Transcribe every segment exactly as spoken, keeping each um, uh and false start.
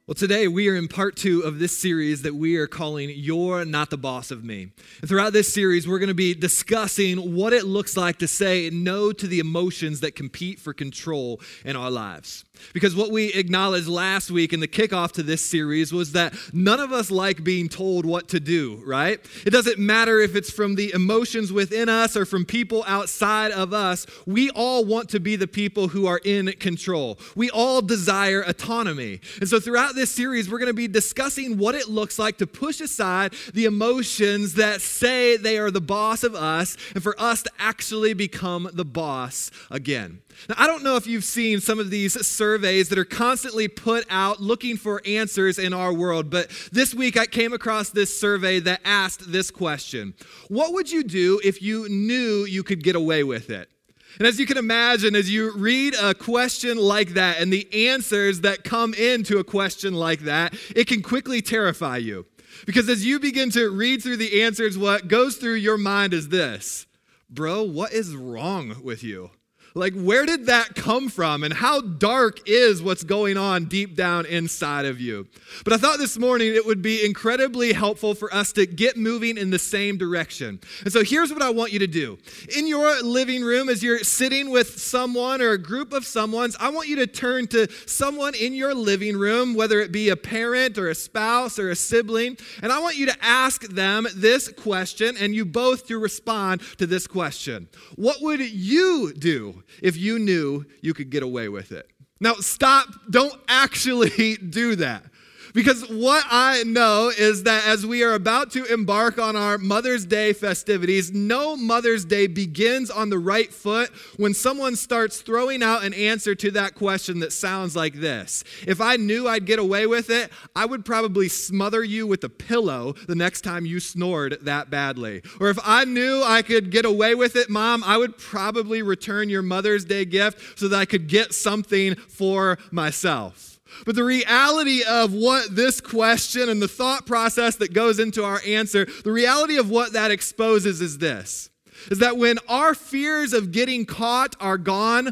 Well, today we are in part two of this series that we are calling You're Not the Boss of Me. And throughout this series, we're going to be discussing what it looks like to say no to the emotions that compete for control in our lives. Because what we acknowledged last week in the kickoff to this series was that none of us like being told what to do, right? It doesn't matter if it's from the emotions within us or from people outside of us. We all want to be the people who are in control. We all desire autonomy. And so throughout this series, we're going to be discussing what it looks like to push aside the emotions that say they are the boss of us and for us to actually become the boss again. Now, I don't know if you've seen some of these surveys that are constantly put out looking for answers in our world, but this week I came across this survey that asked this question: what would you do if you knew you could get away with it? And as you can imagine, as you read a question like that and the answers that come into a question like that, it can quickly terrify you. Because as you begin to read through the answers, what goes through your mind is this: bro, what is wrong with you? Like, where did that come from? And how dark is what's going on deep down inside of you? But I thought this morning it would be incredibly helpful for us to get moving in the same direction. And so here's what I want you to do. In your living room, as you're sitting with someone or a group of someone's, I want you to turn to someone in your living room, whether it be a parent or a spouse or a sibling, and I want you to ask them this question, and you both to respond to this question. What would you do if you knew you could get away with it? Now, stop. Don't actually do that. Because what I know is that as we are about to embark on our Mother's Day festivities, no Mother's Day begins on the right foot when someone starts throwing out an answer to that question that sounds like this: if I knew I'd get away with it, I would probably smother you with a pillow the next time you snored that badly. Or if I knew I could get away with it, Mom, I would probably return your Mother's Day gift so that I could get something for myself. But the reality of what this question and the thought process that goes into our answer, the reality of what that exposes is this, is that when our fears of getting caught are gone,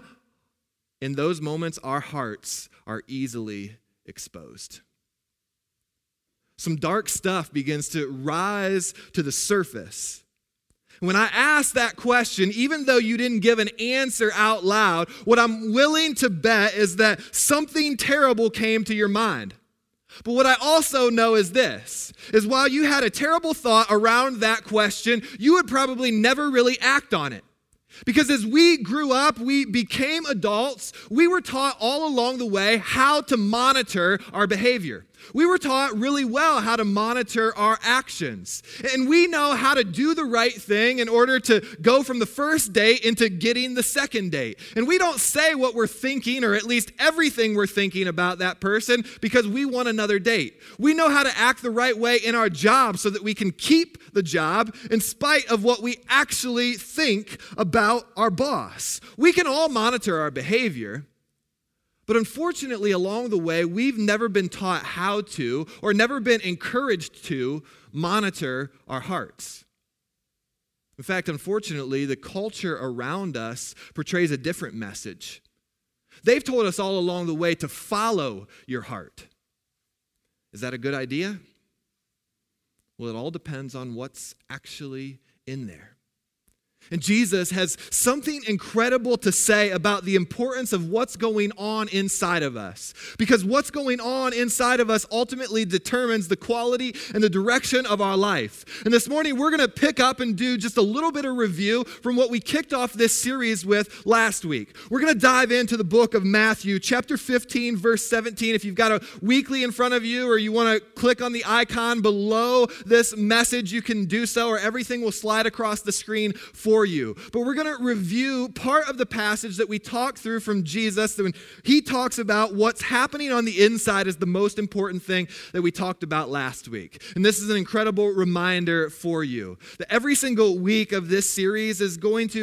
in those moments our hearts are easily exposed. Some dark stuff begins to rise to the surface. When I ask that question, even though you didn't give an answer out loud, what I'm willing to bet is that something terrible came to your mind. But what I also know is this, is while you had a terrible thought around that question, you would probably never really act on it. Because as we grew up, we became adults, we were taught all along the way how to monitor our behavior. We were taught really well how to monitor our actions. And we know how to do the right thing in order to go from the first date into getting the second date. And we don't say what we're thinking, or at least everything we're thinking about that person, because we want another date. We know how to act the right way in our job so that we can keep the job in spite of what we actually think about our boss. We can all monitor our behavior. But unfortunately, along the way, we've never been taught how to, or never been encouraged to, monitor our hearts. In fact, unfortunately, the culture around us portrays a different message. They've told us all along the way to follow your heart. Is that a good idea? Well, it all depends on what's actually in there. And Jesus has something incredible to say about the importance of what's going on inside of us. Because what's going on inside of us ultimately determines the quality and the direction of our life. And this morning, we're going to pick up and do just a little bit of review from what we kicked off this series with last week. We're going to dive into the book of Matthew, chapter fifteen, verse seventeen. If you've got a weekly in front of you, or you want to click on the icon below this message, you can do so, or everything will slide across the screen for you. But we're going to review part of the passage that we talked through from Jesus when he talks about what's happening on the inside is the most important thing that we talked about last week. And this is an incredible reminder for you that every single week of this series is going to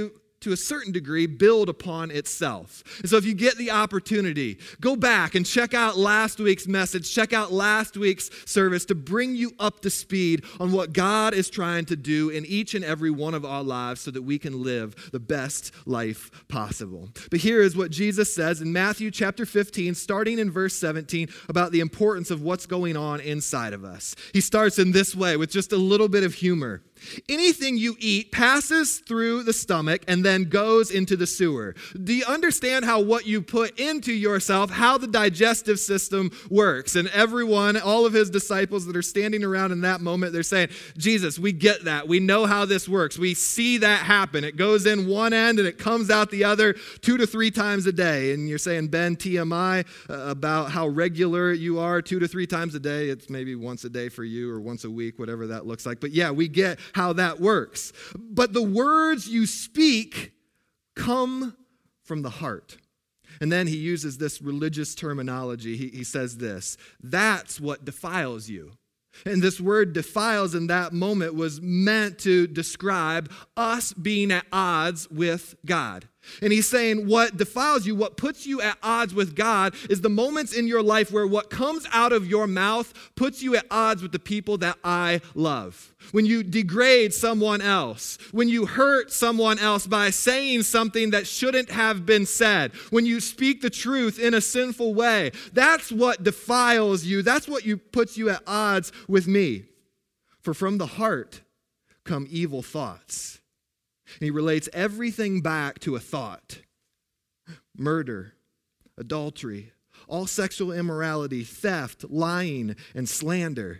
to a certain degree, build upon itself. And so if you get the opportunity, go back and check out last week's message, check out last week's service to bring you up to speed on what God is trying to do in each and every one of our lives so that we can live the best life possible. But here is what Jesus says in Matthew chapter fifteen, starting in verse seventeen, about the importance of what's going on inside of us. He starts in this way with just a little bit of humor. Anything you eat passes through the stomach and then goes into the sewer. Do you understand how what you put into yourself, how the digestive system works? And everyone, all of his disciples that are standing around in that moment, they're saying, Jesus, we get that. We know how this works. We see that happen. It goes in one end and it comes out the other two to three times a day. And you're saying, Ben, T M I, uh, about how regular you are two to three times a day. It's maybe once a day for you or once a week, whatever that looks like. But yeah, we get how that works. But the words you speak come from the heart. And then he uses this religious terminology. He, he says this, that's what defiles you. And this word defiles in that moment was meant to describe us being at odds with God. And he's saying what defiles you, what puts you at odds with God is the moments in your life where what comes out of your mouth puts you at odds with the people that I love. When you degrade someone else, when you hurt someone else by saying something that shouldn't have been said, when you speak the truth in a sinful way, that's what defiles you. That's what you puts you at odds with me. For from the heart come evil thoughts. And he relates everything back to a thought. Murder, adultery, all sexual immorality, theft, lying, and slander.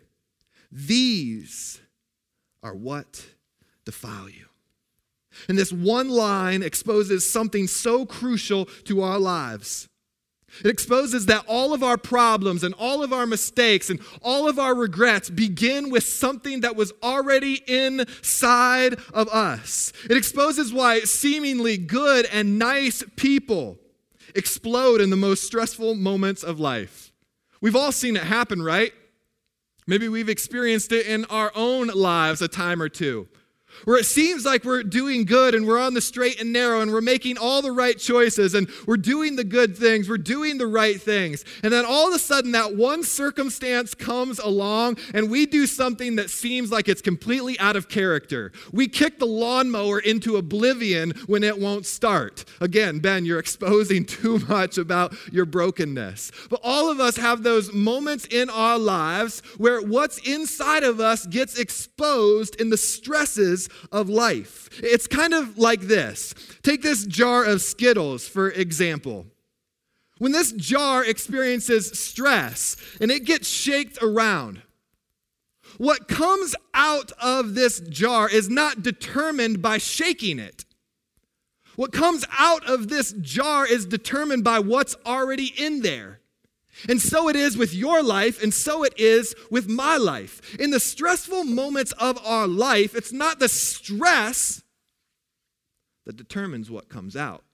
These are what defile you. And this one line exposes something so crucial to our lives. It exposes that all of our problems and all of our mistakes and all of our regrets begin with something that was already inside of us. It exposes why seemingly good and nice people explode in the most stressful moments of life. We've all seen it happen, right? Maybe we've experienced it in our own lives a time or two, where it seems like we're doing good and we're on the straight and narrow and we're making all the right choices and we're doing the good things, we're doing the right things. And then all of a sudden that one circumstance comes along and we do something that seems like it's completely out of character. We kick the lawnmower into oblivion when it won't start. Again, Ben, you're exposing too much about your brokenness. But all of us have those moments in our lives where what's inside of us gets exposed in the stresses of life. It's kind of like this. Take this jar of Skittles, for example. When this jar experiences stress and it gets shaked around, what comes out of this jar is not determined by shaking it. What comes out of this jar is determined by what's already in there. And so it is with your life, and so it is with my life. In the stressful moments of our life, it's not the stress that determines what comes out.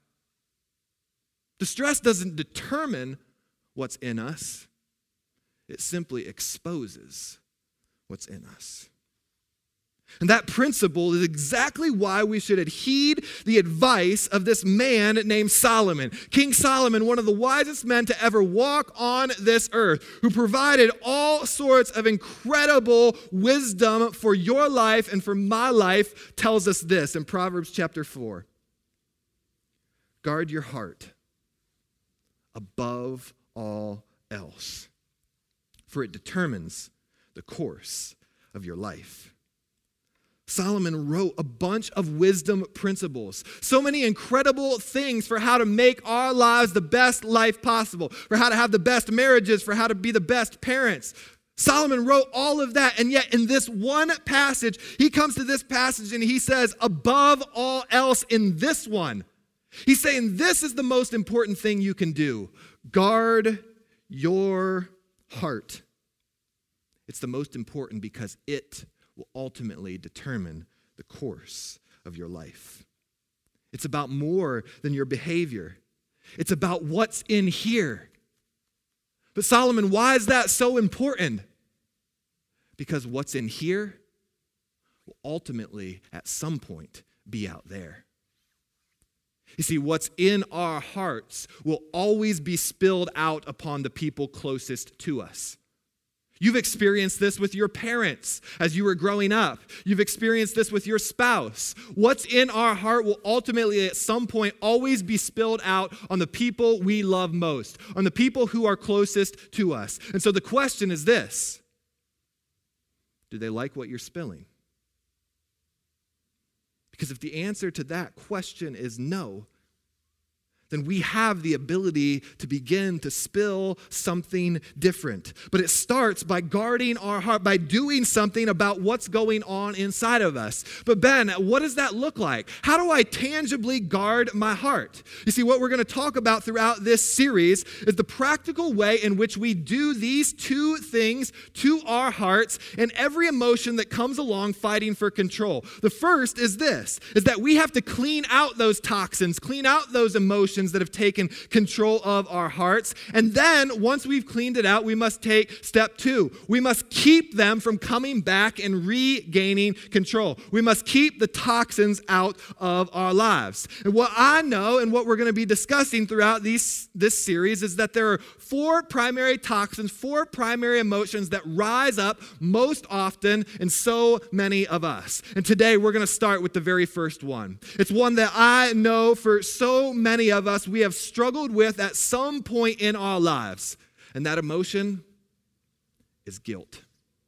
The stress doesn't determine what's in us. It simply exposes what's in us. And that principle is exactly why we should heed the advice of this man named Solomon. King Solomon, one of the wisest men to ever walk on this earth, who provided all sorts of incredible wisdom for your life and for my life, tells us this in Proverbs chapter four. Guard your heart above all else, for it determines the course of your life. Solomon wrote a bunch of wisdom principles, so many incredible things for how to make our lives the best life possible, for how to have the best marriages, for how to be the best parents. Solomon wrote all of that, and yet in this one passage, he comes to this passage and he says, above all else in this one, he's saying this is the most important thing you can do. Guard your heart. It's the most important because it will ultimately determine the course of your life. It's about more than your behavior. It's about what's in here. But Solomon, why is that so important? Because what's in here will ultimately, at some point, be out there. You see, what's in our hearts will always be spilled out upon the people closest to us. You've experienced this with your parents as you were growing up. You've experienced this with your spouse. What's in our heart will ultimately at some point always be spilled out on the people we love most, on the people who are closest to us. And so the question is this: do they like what you're spilling? Because if the answer to that question is no, then we have the ability to begin to spill something different. But it starts by guarding our heart, by doing something about what's going on inside of us. But Ben, what does that look like? How do I tangibly guard my heart? You see, what we're going to talk about throughout this series is the practical way in which we do these two things to our hearts and every emotion that comes along fighting for control. The first is this, is that we have to clean out those toxins, clean out those emotions that have taken control of our hearts. And then once we've cleaned it out, we must take step two. We must keep them from coming back and regaining control. We must keep the toxins out of our lives. And what I know and what we're going to be discussing throughout these, this series is that there are four primary toxins, four primary emotions that rise up most often in so many of us. And today we're going to start with the very first one. It's one that I know for so many of us we have struggled with at some point in our lives. And that emotion is guilt.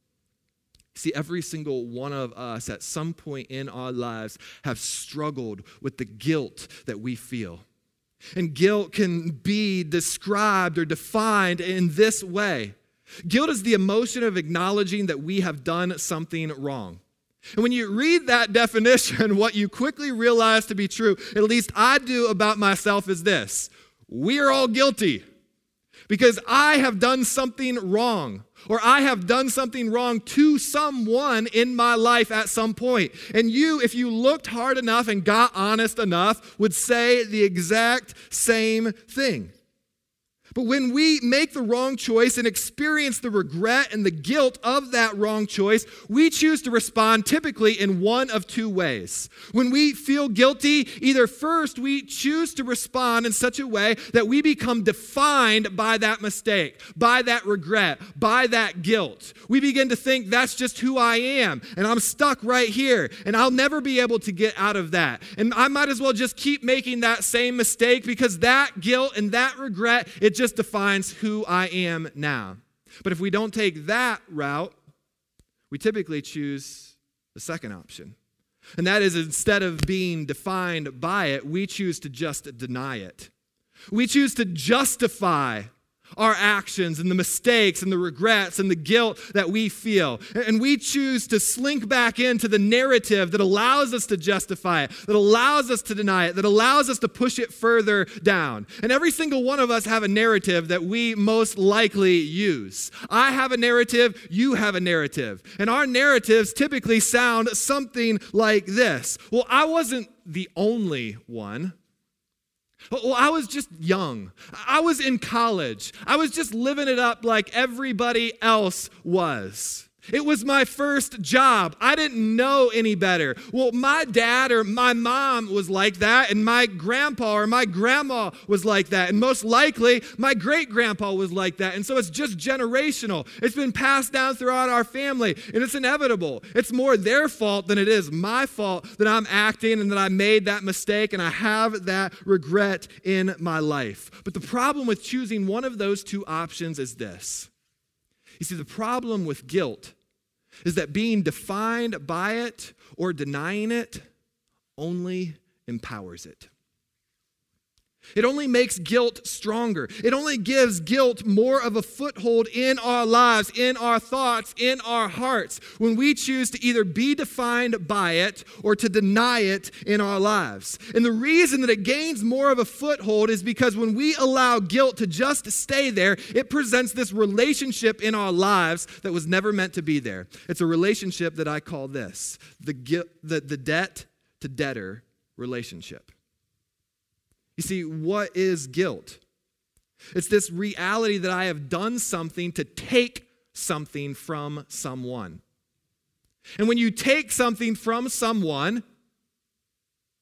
See, every single one of us at some point in our lives have struggled with the guilt that we feel. And guilt can be described or defined in this way. Guilt is the emotion of acknowledging that we have done something wrong. And when you read that definition, what you quickly realize to be true, at least I do about myself, is this: we are all guilty because I have done something wrong, or I have done something wrong to someone in my life at some point. And you, if you looked hard enough and got honest enough, would say the exact same thing. But when we make the wrong choice and experience the regret and the guilt of that wrong choice, we choose to respond typically in one of two ways. When we feel guilty, either first we choose to respond in such a way that we become defined by that mistake, by that regret, by that guilt. We begin to think that's just who I am, and I'm stuck right here, and I'll never be able to get out of that. And I might as well just keep making that same mistake because that guilt and that regret, it just just defines who I am now. But if we don't take that route, we typically choose the second option. And that is, instead of being defined by it, we choose to just deny it. We choose to justify our actions and the mistakes and the regrets and the guilt that we feel. And we choose to slink back into the narrative that allows us to justify it, that allows us to deny it, that allows us to push it further down. And every single one of us have a narrative that we most likely use. I have a narrative, you have a narrative. And our narratives typically sound something like this: well, I wasn't the only one. Well, I was just young. I was in college. I was just living it up like everybody else was. It was my first job. I didn't know any better. Well, my dad or my mom was like that, and my grandpa or my grandma was like that, and most likely my great-grandpa was like that. And so it's just generational. It's been passed down throughout our family, and it's inevitable. It's more their fault than it is my fault that I'm acting and that I made that mistake and I have that regret in my life. But the problem with choosing one of those two options is this. You see, the problem with guilt is that being defined by it or denying it only empowers it. It only makes guilt stronger. It only gives guilt more of a foothold in our lives, in our thoughts, in our hearts, when we choose to either be defined by it or to deny it in our lives. And the reason that it gains more of a foothold is because when we allow guilt to just stay there, it presents this relationship in our lives that was never meant to be there. It's a relationship that I call this, the, gu- the, the debt to debtor relationship. You see, what is guilt? It's this reality that I have done something to take something from someone. And when you take something from someone,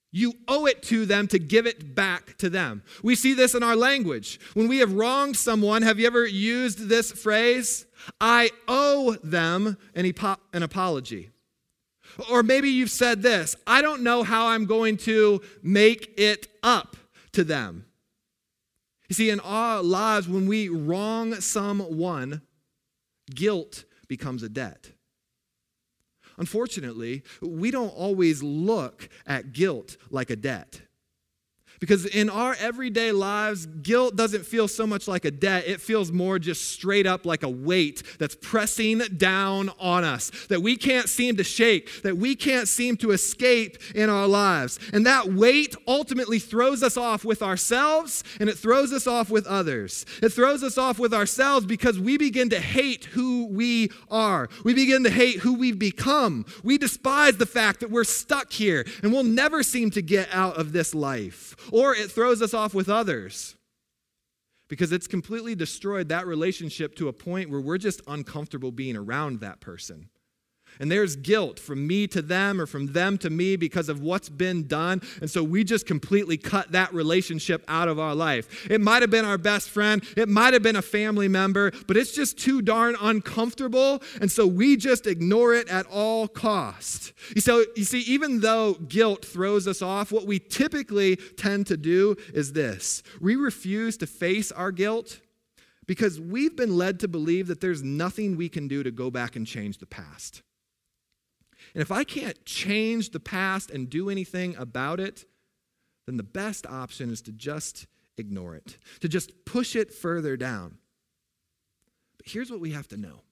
You owe it to them to give it back to them. We see this in our language. When we have wronged someone, have you ever used this phrase? I owe them an, epo- an apology. Or maybe you've said this, I don't know how I'm going to make it up to them. You see, in our lives, when we wrong someone, guilt becomes a debt. Unfortunately, we don't always look at guilt like a debt. Because in our everyday lives, guilt doesn't feel so much like a debt. It feels more just straight up like a weight that's pressing down on us, that we can't seem to shake, that we can't seem to escape in our lives. And that weight ultimately throws us off with ourselves, and it throws us off with others. It throws us off with ourselves because we begin to hate who we are. We begin to hate who we've become. We despise the fact that we're stuck here, and we'll never seem to get out of this life. Or it throws us off with others because it's completely destroyed that relationship to a point where we're just uncomfortable being around that person. And there's guilt from me to them or from them to me because of what's been done. And so we just completely cut that relationship out of our life. It might have been our best friend. It might have been a family member, but it's just too darn uncomfortable. And so we just ignore it at all costs. So you see, even though guilt throws us off, what we typically tend to do is this. We refuse to face our guilt because we've been led to believe that there's nothing we can do to go back and change the past. And if I can't change the past and do anything about it, then the best option is to just ignore it, to just push it further down. But here's what we have to know.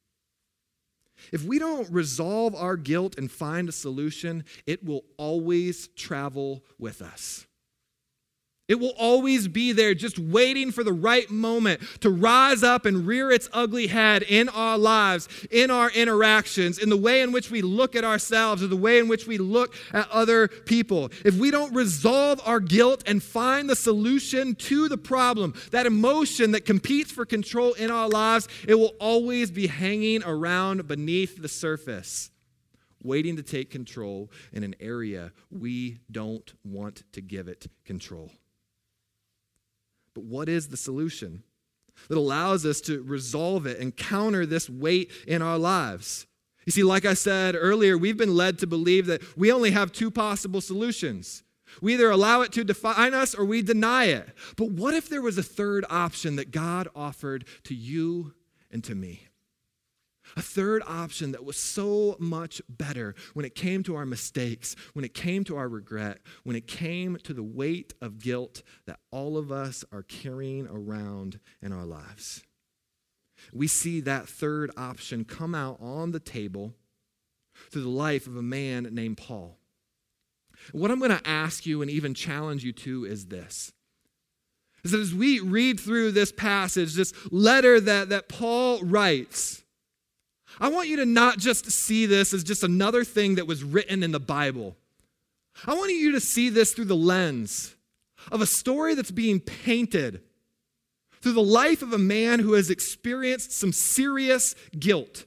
If we don't resolve our guilt and find a solution, it will always travel with us. It will always be there just waiting for the right moment to rise up and rear its ugly head in our lives, in our interactions, in the way in which we look at ourselves or the way in which we look at other people. If we don't resolve our guilt and find the solution to the problem, that emotion that competes for control in our lives, it will always be hanging around beneath the surface, waiting to take control in an area we don't want to give it control. But what is the solution that allows us to resolve it and counter this weight in our lives? You see, like I said earlier, we've been led to believe that we only have two possible solutions. We either allow it to define us or we deny it. But what if there was a third option that God offered to you and to me? A third option that was so much better when it came to our mistakes, when it came to our regret, when it came to the weight of guilt that all of us are carrying around in our lives. We see that third option come out on the table through the life of a man named Paul. What I'm going to ask you and even challenge you to is this. Is that as we read through this passage, this letter that, that Paul writes, I want you to not just see this as just another thing that was written in the Bible. I want you to see this through the lens of a story that's being painted through the life of a man who has experienced some serious guilt,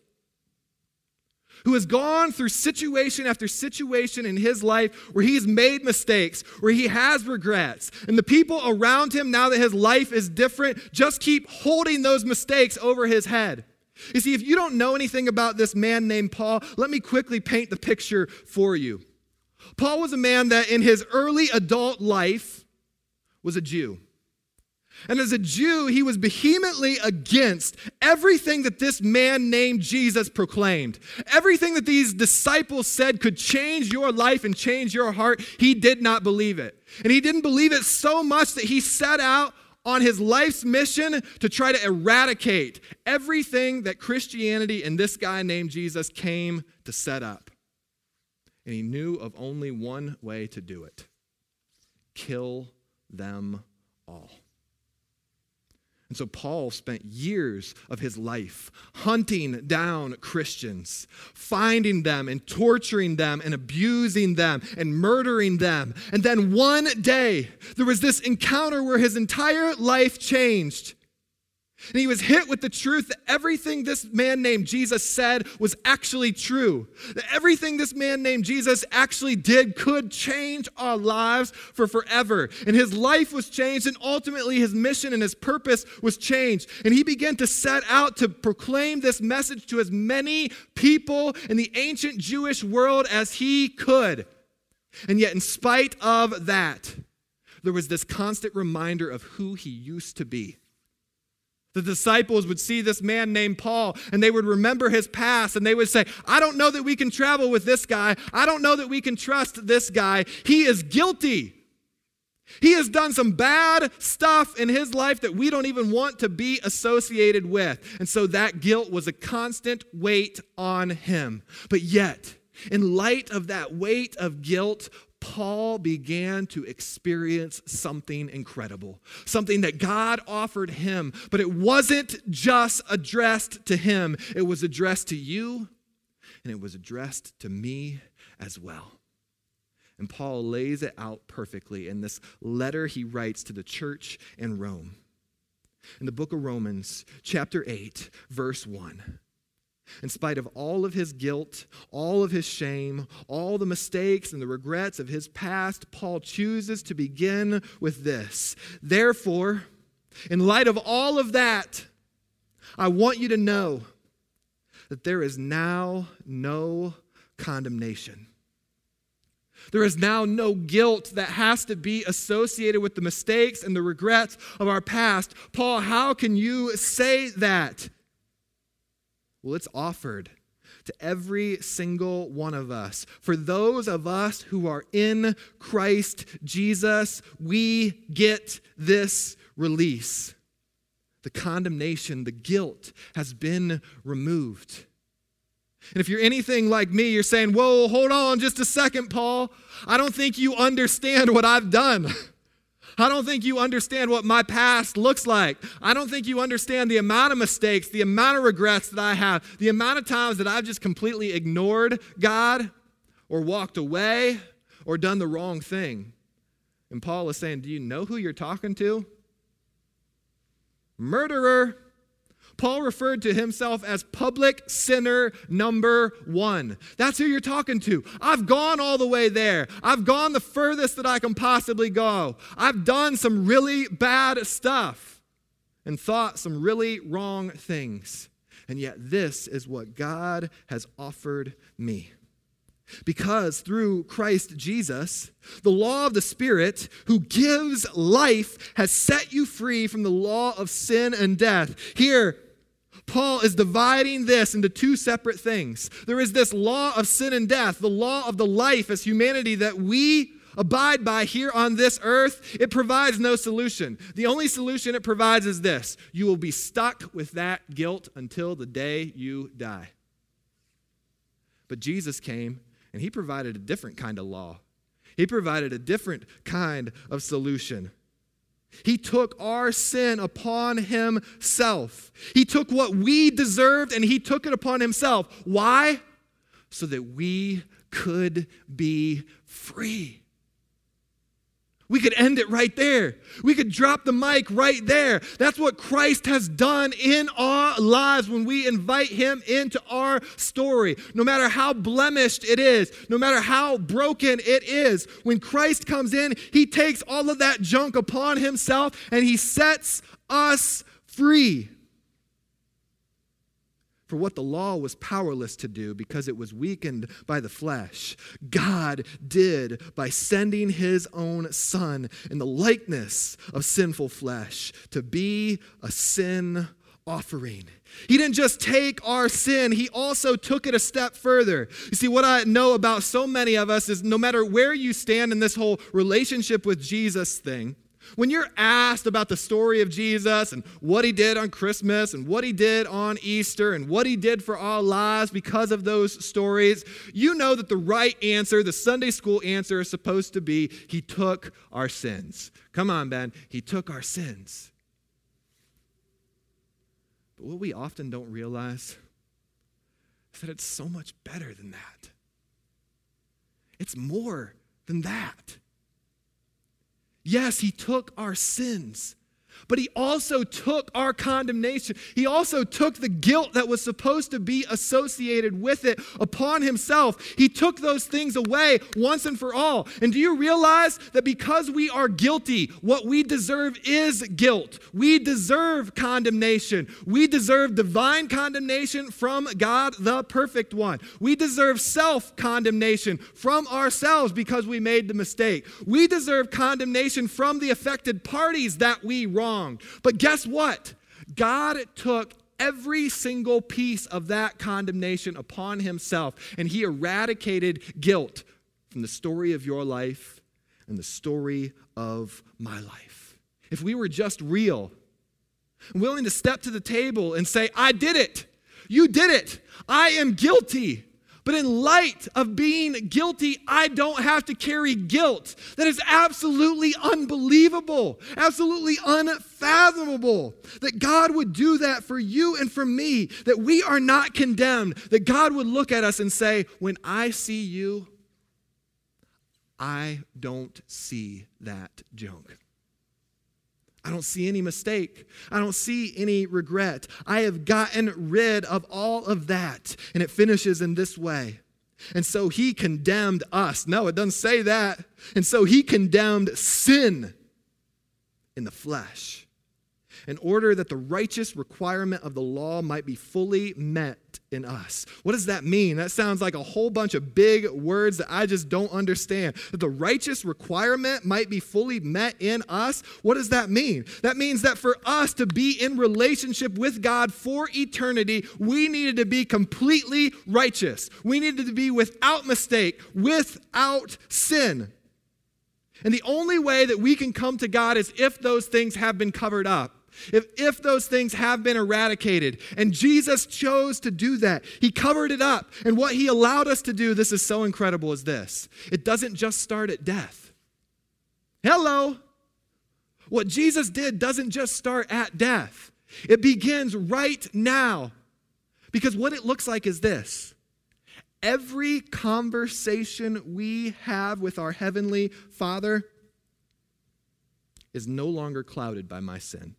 who has gone through situation after situation in his life where he's made mistakes, where he has regrets. And the people around him, now that his life is different, just keep holding those mistakes over his head. You see, if you don't know anything about this man named Paul, let me quickly paint the picture for you. Paul was a man that in his early adult life was a Jew. And as a Jew, he was vehemently against everything that this man named Jesus proclaimed. Everything that these disciples said could change your life and change your heart, he did not believe it. And he didn't believe it so much that he set out on his life's mission to try to eradicate everything that Christianity and this guy named Jesus came to set up. And he knew of only one way to do it: kill them all. And so Paul spent years of his life hunting down Christians, finding them and torturing them and abusing them and murdering them. And then one day, there was this encounter where his entire life changed. And he was hit with the truth that everything this man named Jesus said was actually true. That everything this man named Jesus actually did could change our lives for forever. And his life was changed, and ultimately his mission and his purpose was changed. And he began to set out to proclaim this message to as many people in the ancient Jewish world as he could. And yet, in spite of that, there was this constant reminder of who he used to be. The disciples would see this man named Paul, and they would remember his past, and they would say, I don't know that we can travel with this guy. I don't know that we can trust this guy. He is guilty. He has done some bad stuff in his life that we don't even want to be associated with. And so that guilt was a constant weight on him. But yet, in light of that weight of guilt, Paul began to experience something incredible, something that God offered him, but it wasn't just addressed to him. It was addressed to you, and it was addressed to me as well. And Paul lays it out perfectly in this letter he writes to the church in Rome. In the book of Romans, chapter eight, verse one. In spite of all of his guilt, all of his shame, all the mistakes and the regrets of his past, Paul chooses to begin with this. Therefore, in light of all of that, I want you to know that there is now no condemnation. There is now no guilt that has to be associated with the mistakes and the regrets of our past. Paul, how can you say that? Well, it's offered to every single one of us. For those of us who are in Christ Jesus, we get this release. The condemnation, the guilt has been removed. And if you're anything like me, you're saying, whoa, hold on just a second, Paul. I don't think you understand what I've done. I don't think you understand what my past looks like. I don't think you understand the amount of mistakes, the amount of regrets that I have, the amount of times that I've just completely ignored God or walked away or done the wrong thing. And Paul is saying, do you know who you're talking to? Murderer. Paul referred to himself as public sinner number one. That's who you're talking to. I've gone all the way there. I've gone the furthest that I can possibly go. I've done some really bad stuff and thought some really wrong things. And yet this is what God has offered me. Because through Christ Jesus, the law of the Spirit who gives life has set you free from the law of sin and death. Here, Paul is dividing this into two separate things. There is this law of sin and death, the law of the life as humanity that we abide by here on this earth. It provides no solution. The only solution it provides is this: you will be stuck with that guilt until the day you die. But Jesus came and he provided a different kind of law. He provided a different kind of solution. He took our sin upon himself. He took what we deserved and he took it upon himself. Why? So that we could be free. We could end it right there. We could drop the mic right there. That's what Christ has done in our lives when we invite him into our story. No matter how blemished it is, no matter how broken it is, when Christ comes in, he takes all of that junk upon himself and he sets us free. For what the law was powerless to do because it was weakened by the flesh, God did by sending his own Son in the likeness of sinful flesh to be a sin offering. He didn't just take our sin, he also took it a step further. You see, what I know about so many of us is no matter where you stand in this whole relationship with Jesus thing, when you're asked about the story of Jesus and what he did on Christmas and what he did on Easter and what he did for our lives because of those stories, you know that the right answer, the Sunday school answer, is supposed to be, he took our sins. Come on, Ben. He took our sins. But what we often don't realize is that it's so much better than that. It's more than that. Yes, he took our sins, But he also took our condemnation. He also took the guilt that was supposed to be associated with it upon himself. He took those things away once and for all. And do you realize that because we are guilty, what we deserve is guilt? We deserve condemnation. We deserve divine condemnation from God, the perfect one. We deserve self-condemnation from ourselves because we made the mistake. We deserve condemnation from the affected parties that we wronged. But guess what? God took every single piece of that condemnation upon himself, and he eradicated guilt from the story of your life and the story of my life. If we were just real, willing to step to the table and say, I did it. You did it. I am guilty. But in light of being guilty, I don't have to carry guilt. That is absolutely unbelievable, absolutely unfathomable that God would do that for you and for me, that we are not condemned, that God would look at us and say, when I see you, I don't see that junk. I don't see any mistake. I don't see any regret. I have gotten rid of all of that. And it finishes in this way. And so he condemned us. No, it doesn't say that. And so he condemned sin in the flesh, in order that the righteous requirement of the law might be fully met in us. What does that mean? That sounds like a whole bunch of big words that I just don't understand. That the righteous requirement might be fully met in us. What does that mean? That means that for us to be in relationship with God for eternity, we needed to be completely righteous. We needed to be without mistake, without sin. And the only way that we can come to God is if those things have been covered up. If, if those things have been eradicated, and Jesus chose to do that. He covered it up. And what he allowed us to do, this is so incredible, is this. It doesn't just start at death. Hello. What Jesus did doesn't just start at death. It begins right now. Because what it looks like is this. Every conversation we have with our Heavenly Father is no longer clouded by my sin.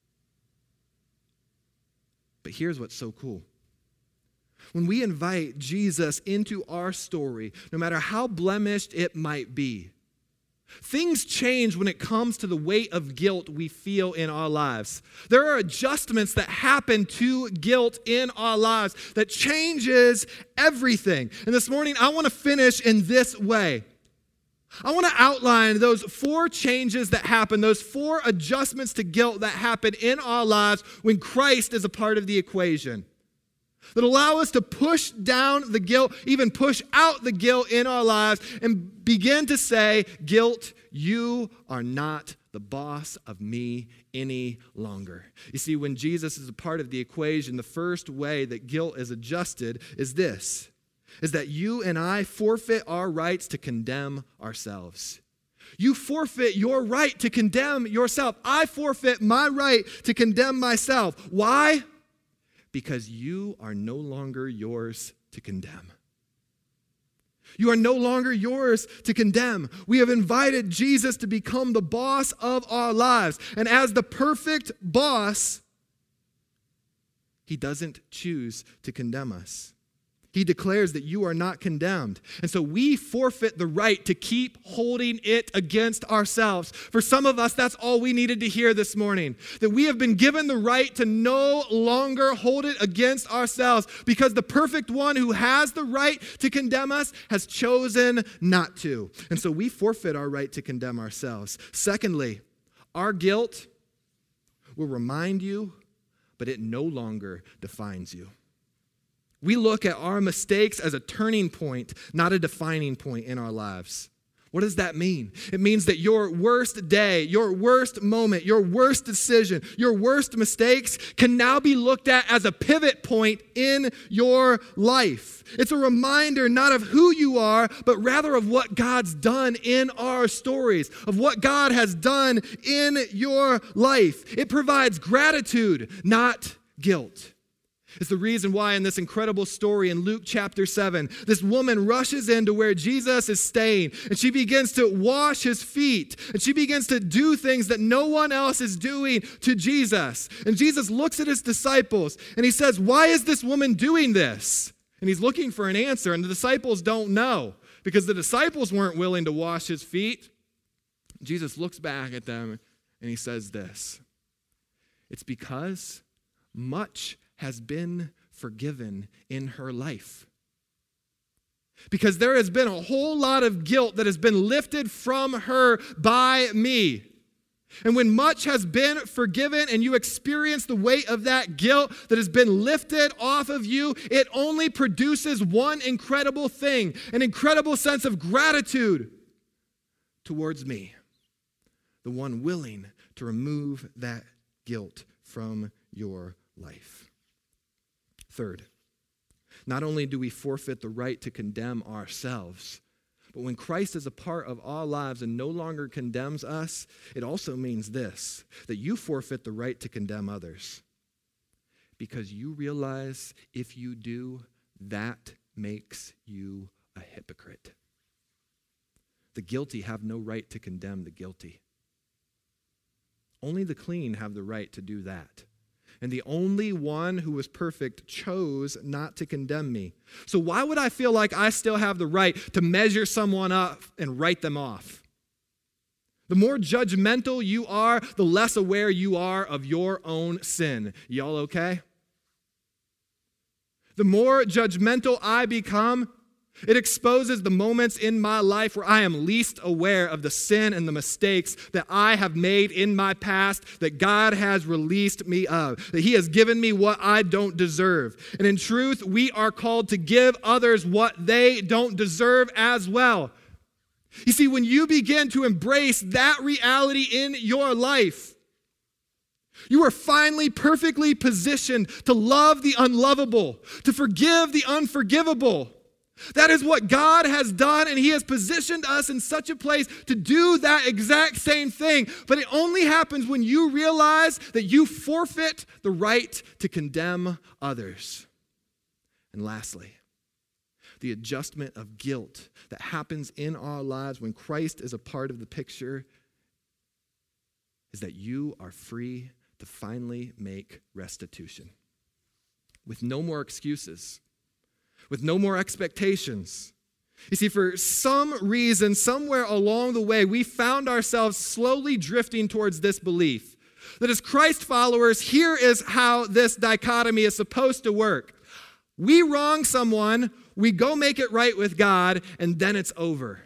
But here's what's so cool. When we invite Jesus into our story, no matter how blemished it might be, things change when it comes to the weight of guilt we feel in our lives. There are adjustments that happen to guilt in our lives that changes everything. And this morning, I want to finish in this way. I want to outline those four changes that happen, those four adjustments to guilt that happen in our lives when Christ is a part of the equation, that allow us to push down the guilt, even push out the guilt in our lives, and begin to say, guilt, you are not the boss of me any longer. You see, when Jesus is a part of the equation, the first way that guilt is adjusted is this. Is that you and I forfeit our rights to condemn ourselves. You forfeit your right to condemn yourself. I forfeit my right to condemn myself. Why? Because you are no longer yours to condemn. You are no longer yours to condemn. We have invited Jesus to become the boss of our lives. And as the perfect boss, he doesn't choose to condemn us. He declares that you are not condemned. And so we forfeit the right to keep holding it against ourselves. For some of us, that's all we needed to hear this morning. That we have been given the right to no longer hold it against ourselves because the perfect one who has the right to condemn us has chosen not to. And so we forfeit our right to condemn ourselves. Secondly, our guilt will remind you, but it no longer defines you. We look at our mistakes as a turning point, not a defining point in our lives. What does that mean? It means that your worst day, your worst moment, your worst decision, your worst mistakes can now be looked at as a pivot point in your life. It's a reminder not of who you are, but rather of what God's done in our stories, of what God has done in your life. It provides gratitude, not guilt. It's the reason why in this incredible story in Luke chapter seven, this woman rushes into where Jesus is staying, and she begins to wash his feet, and she begins to do things that no one else is doing to Jesus. And Jesus looks at his disciples, and he says, "Why is this woman doing this?" And he's looking for an answer, and the disciples don't know, because the disciples weren't willing to wash his feet. Jesus looks back at them, and he says this, "It's because much has been forgiven in her life." Because there has been a whole lot of guilt that has been lifted from her by me. And when much has been forgiven and you experience the weight of that guilt that has been lifted off of you, it only produces one incredible thing, an incredible sense of gratitude towards me, the one willing to remove that guilt from your life. Third, not only do we forfeit the right to condemn ourselves, but when Christ is a part of our lives and no longer condemns us, it also means this, that you forfeit the right to condemn others. Because you realize if you do, that makes you a hypocrite. The guilty have no right to condemn the guilty. Only the clean have the right to do that. And the only one who was perfect chose not to condemn me. So why would I feel like I still have the right to measure someone up and write them off? The more judgmental you are, the less aware you are of your own sin. Y'all okay? The more judgmental I become, it exposes the moments in my life where I am least aware of the sin and the mistakes that I have made in my past, that God has released me of, that he has given me what I don't deserve. And in truth, we are called to give others what they don't deserve as well. You see, when you begin to embrace that reality in your life, you are finally perfectly positioned to love the unlovable, to forgive the unforgivable. That is what God has done, and he has positioned us in such a place to do that exact same thing. But it only happens when you realize that you forfeit the right to condemn others. And lastly, the adjustment of guilt that happens in our lives when Christ is a part of the picture is that you are free to finally make restitution with no more excuses, with no more expectations. You see, for some reason, somewhere along the way, we found ourselves slowly drifting towards this belief that as Christ followers, here is how this dichotomy is supposed to work. We wrong someone, we go make it right with God, and then it's over.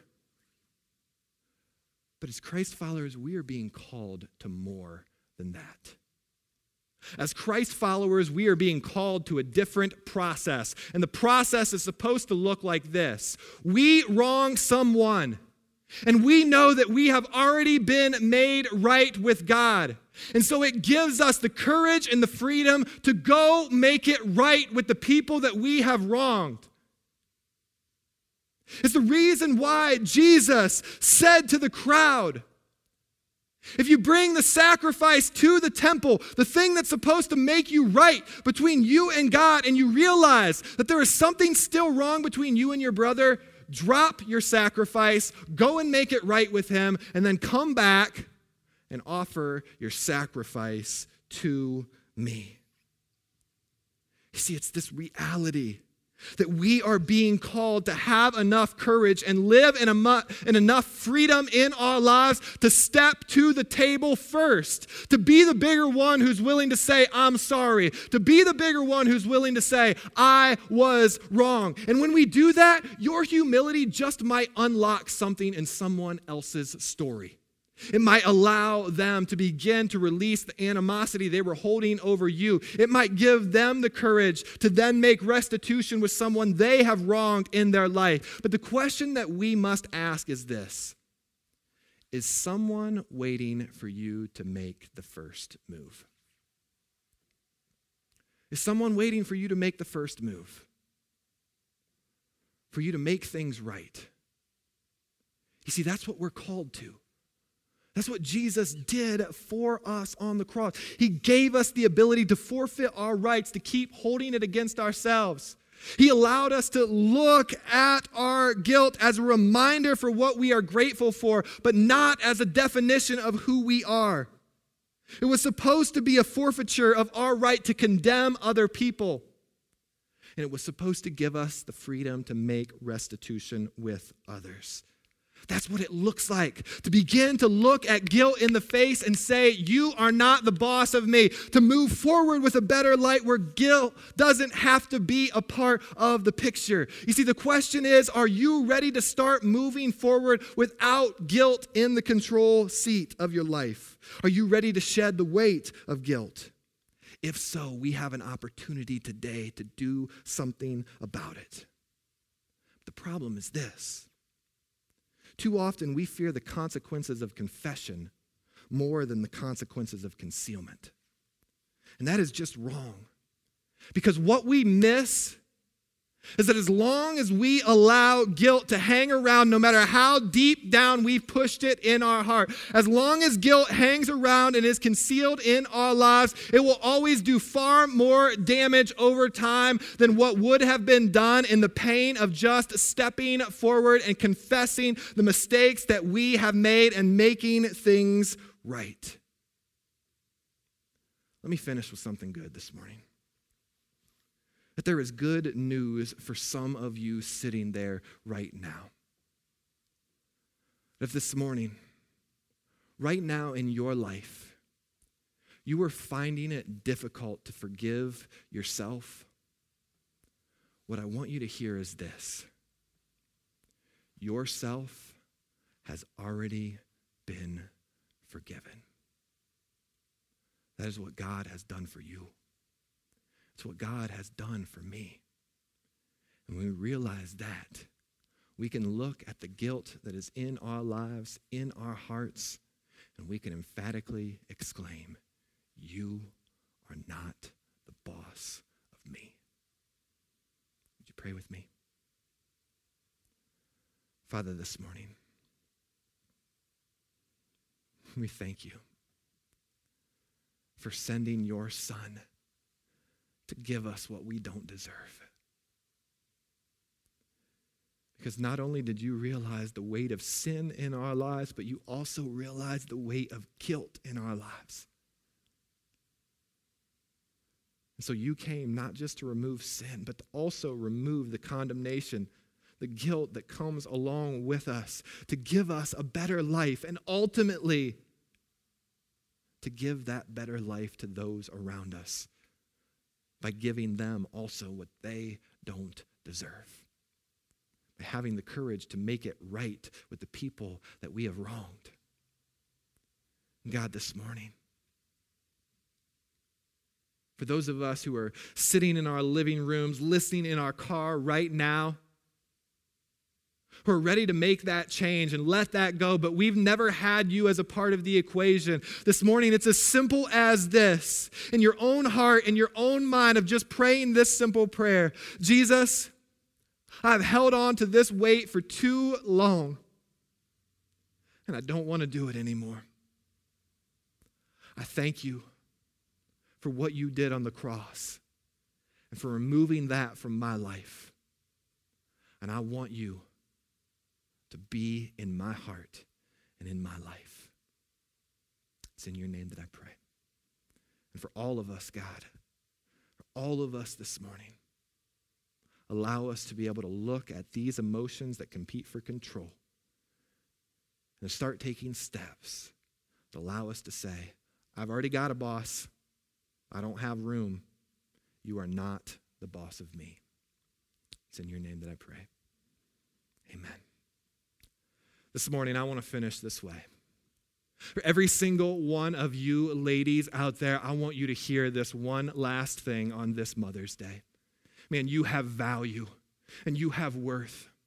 But as Christ followers, we are being called to more than that. As Christ followers, we are being called to a different process. And the process is supposed to look like this. We wrong someone, and we know that we have already been made right with God. And so it gives us the courage and the freedom to go make it right with the people that we have wronged. It's the reason why Jesus said to the crowd, if you bring the sacrifice to the temple, the thing that's supposed to make you right between you and God, and you realize that there is something still wrong between you and your brother, drop your sacrifice, go and make it right with him, and then come back and offer your sacrifice to me. You see, it's this reality that we are being called to have enough courage and live in, a, in enough freedom in our lives to step to the table first, to be the bigger one who's willing to say, I'm sorry, to be the bigger one who's willing to say, I was wrong. And when we do that, your humility just might unlock something in someone else's story. It might allow them to begin to release the animosity they were holding over you. It might give them the courage to then make restitution with someone they have wronged in their life. But the question that we must ask is this: is someone waiting for you to make the first move? Is someone waiting for you to make the first move? For you to make things right? You see, that's what we're called to. That's what Jesus did for us on the cross. He gave us the ability to forfeit our rights, to keep holding it against ourselves. He allowed us to look at our guilt as a reminder for what we are grateful for, but not as a definition of who we are. It was supposed to be a forfeiture of our right to condemn other people. And it was supposed to give us the freedom to make restitution with others. That's what it looks like, to begin to look at guilt in the face and say, you are not the boss of me, to move forward with a better light where guilt doesn't have to be a part of the picture. You see, the question is, are you ready to start moving forward without guilt in the control seat of your life? Are you ready to shed the weight of guilt? If so, we have an opportunity today to do something about it. The problem is this. Too often we fear the consequences of confession more than the consequences of concealment. And that is just wrong. Because what we miss is that as long as we allow guilt to hang around, no matter how deep down we've pushed it in our heart, as long as guilt hangs around and is concealed in our lives, it will always do far more damage over time than what would have been done in the pain of just stepping forward and confessing the mistakes that we have made and making things right. Let me finish with something good this morning. That there is good news for some of you sitting there right now. If this morning, right now in your life, you are finding it difficult to forgive yourself, what I want you to hear is this. Yourself has already been forgiven. That is what God has done for you. It's what God has done for me. And when we realize that, we can look at the guilt that is in our lives, in our hearts, and we can emphatically exclaim, you are not the boss of me. Would you pray with me? Father, this morning, we thank you for sending your Son to give us what we don't deserve. Because not only did you realize the weight of sin in our lives, but you also realized the weight of guilt in our lives. And so you came not just to remove sin, but to also remove the condemnation, the guilt that comes along with us, to give us a better life, and ultimately to give that better life to those around us, by giving them also what they don't deserve. By having the courage to make it right with the people that we have wronged. God, this morning, for those of us who are sitting in our living rooms, listening in our car right now, who are ready to make that change and let that go, but we've never had you as a part of the equation. This morning, it's as simple as this. In your own heart, in your own mind, of just praying this simple prayer. Jesus, I've held on to this weight for too long, and I don't want to do it anymore. I thank you for what you did on the cross and for removing that from my life. And I want you to be in my heart and in my life. It's in your name that I pray. And for all of us, God, for all of us this morning, allow us to be able to look at these emotions that compete for control and start taking steps to allow us to say, I've already got a boss. I don't have room. You are not the boss of me. It's in your name that I pray. Amen. This morning, I want to finish this way. For every single one of you ladies out there, I want you to hear this one last thing on this Mother's Day. Man, you have value and you have worth.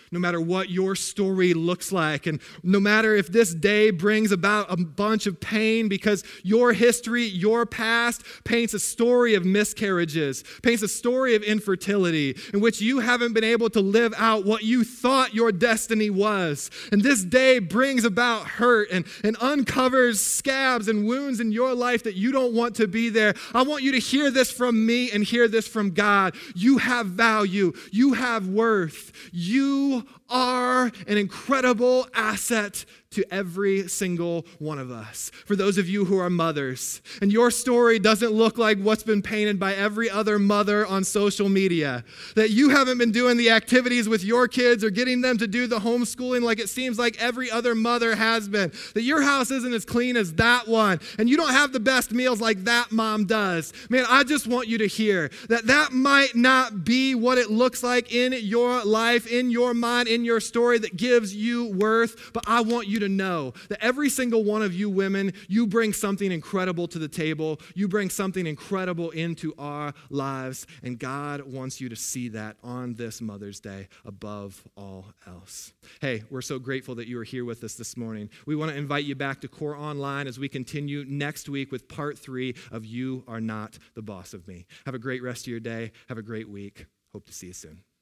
no matter what your story looks like, and no matter if this day brings about a bunch of pain because your history, your past paints a story of miscarriages, paints a story of infertility in which you haven't been able to live out what you thought your destiny was. And this day brings about hurt and, and uncovers scabs and wounds in your life that you don't want to be there. I want you to hear this from me and hear this from God. You have value. You have worth. You are an incredible asset to every single one of us. For those of you who are mothers, and your story doesn't look like what's been painted by every other mother on social media, that you haven't been doing the activities with your kids or getting them to do the homeschooling like it seems like every other mother has been, that your house isn't as clean as that one, and you don't have the best meals like that mom does. Man, I just want you to hear that that might not be what it looks like in your life, in your mind, in your story that gives you worth, but I want you to know that every single one of you women, you bring something incredible to the table. You bring something incredible into our lives, and God wants you to see that on this Mother's Day above all else. Hey, we're so grateful that you are here with us this morning. We want to invite you back to Core Online as we continue next week with part three of You Are Not the Boss of Me. Have a great rest of your day. Have a great week. Hope to see you soon.